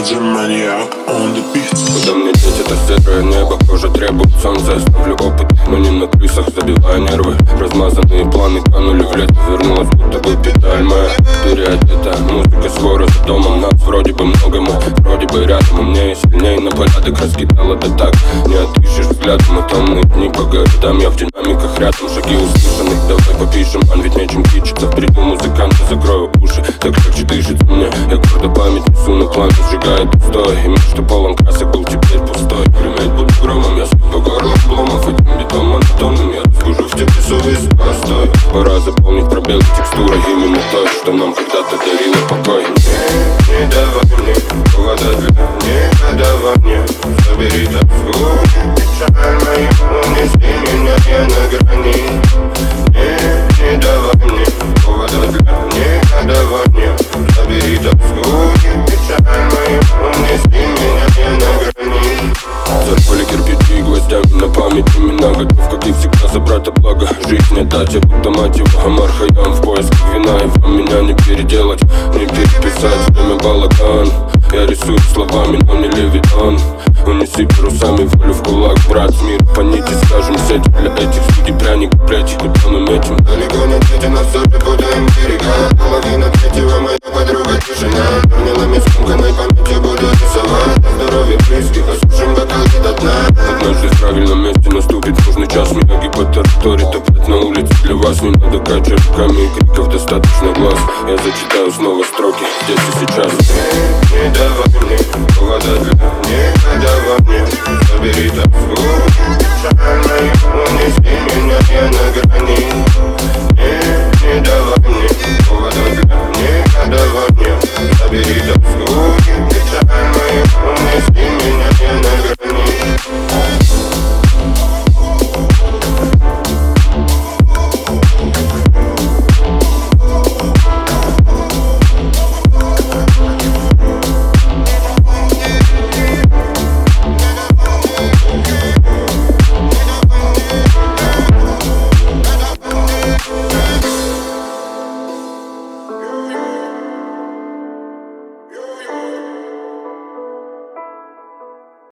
DJ Maniac on the beat. Куда мне деть, это серое небо, кожа требует солнца. Я ставлю опыт, но не на крысах, забивая нервы. Размазанные планы канули в лето, вернулась будто бы педаль моя переодета. Музыка скоро за домом, нас вроде бы много, мы вроде бы рядом. Умнее, сильнее, на порядок раскидала, да так не отыщешь взглядом. И томные дни по городам, я в динамиках рядом. Шаги услышаны, давай попишем, ман, ведь нечем кичиться. В бреду музыканта закрою уши, так легче дышится мне. Я гордо память несу на пламя, сжигает устой. И мир, что полон красок, был теперь пустой. Греметь буду громом, я сплю по горлу обломов. Этим битом монотонным я разбужу в тебе совесть постой. Пора заполнить пробелы текстурой именно той, что нам когда-то дарило покой. Не давай мне повода для никогда во мне. Забери тоску, печаль мою, унеси меня, я на грани. Не давай мне повода для никогда во мне. Забери тоску, печаль мою, унеси меня, я на грани. Зарпали кирпичи и гвоздями на память имена. Готов, как и всегда, забрать благо. Жизнь не дать, я будто мать его Амар Хайям в поисках вина. И вам меня не переделать, не переписать. Время балаган, я рисую словами, но не левитан. Унеси парусами волю в кулак, брат, мир по нити. Скажем сеть для этих судей, пряник, плети. Куда мы метим? Далеко не дети, но все припутаем берега. Половина третьего, моя подруга тишина. Чернилами скомканной памяти буду рисовать. Здоровье близких, осушим бокалы до дна. Однажды в правильном месте наступит нужный час. Мияги по территории топлят на улице. Для вас не надо качать руками, и криков достаточно глаз. Я зачитаю снова строки здесь и сейчас. Не давай мне повода для никогда во мне. Забери тоску, печаль мою, унеси меня, я на грани.